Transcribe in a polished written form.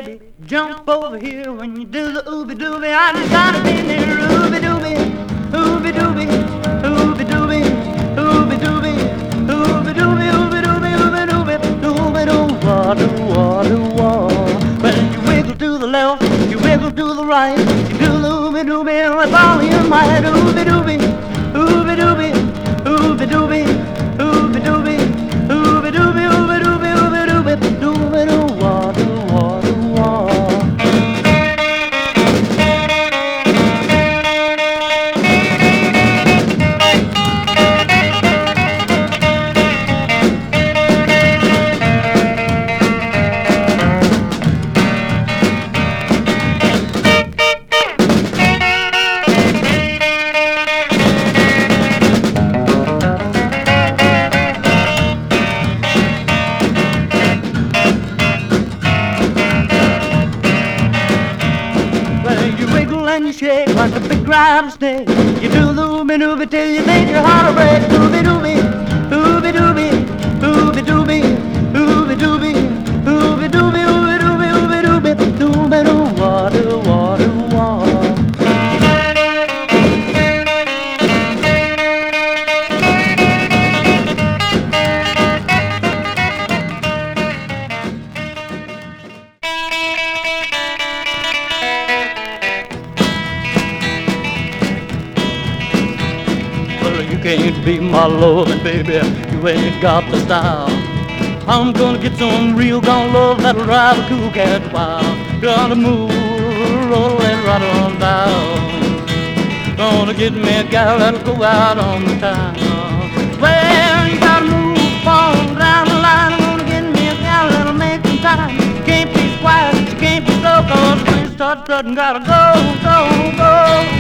baby, jump over here when you do the ooby dooby. I just gotta be there, ooby dooby, ooby dooby, ooby dooby, ooby dooby, ooby dooby, ooby dooby, ooby dooby, dooby doo wah doo wah doo wah. Well, you wiggle to the left, you wiggle to the right, you do the ooby dooby with all your might, ooby dooby, ooby dooby, ooby dooby, ooby dooby, ooby dooby, ooby dooby, ooby dooby, dooby doo wah doo wah doo wah. And you shake like a big rattlesnake. You do the ooby dooby till you think your heart will break. Ooby dooby, ooby dooby, ooby dooby, ooby dooby, ooby dooby, ooby dooby, ooby dooby, dooby doo wah doo wah doo wah. You can't be my lovin', baby, you ain't got the style. I'm gonna get some real gone love that'll drive a cool cat wild. Gonna move, roll and right on down. Gonna get me a gal that'll go out on the town. Well, you gotta move on down the line. I'm gonna get me a gal that'll make some time. You can't be quiet, you can't be slow, 'cause when you start strutting, gotta go, go, go.